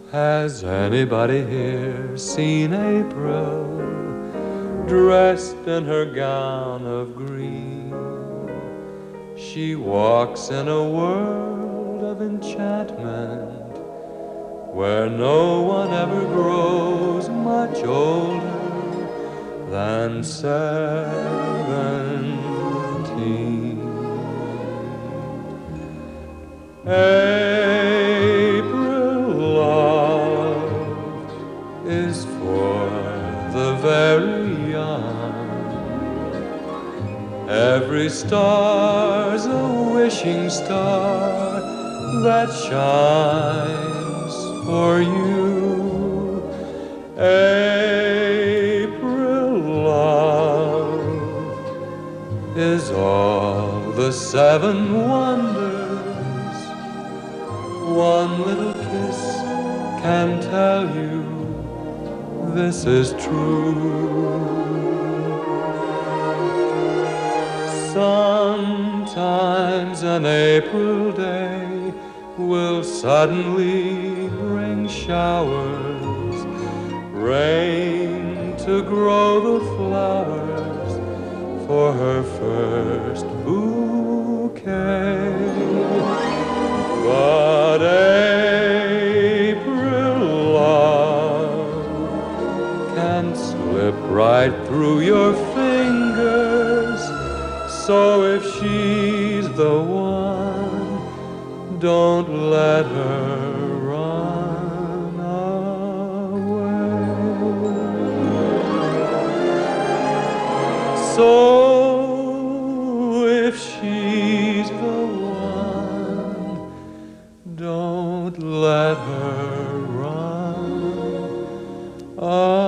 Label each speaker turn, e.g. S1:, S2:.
S1: Has anybody here seen April dressed in her gown of green? She walks in a world of enchantment where no one ever grows much older than 17. April love is for the very young. Every star's a wishing star that shines for you. April love is all the seven wonders. One little kiss can tell you this is true. Sometimes an April day will suddenly bring showers, rain to grow the flowers for her first bouquet. But April love can slip right through your fingers. So if she's the one, don't let her run away. So if she's the one, don't let her run away.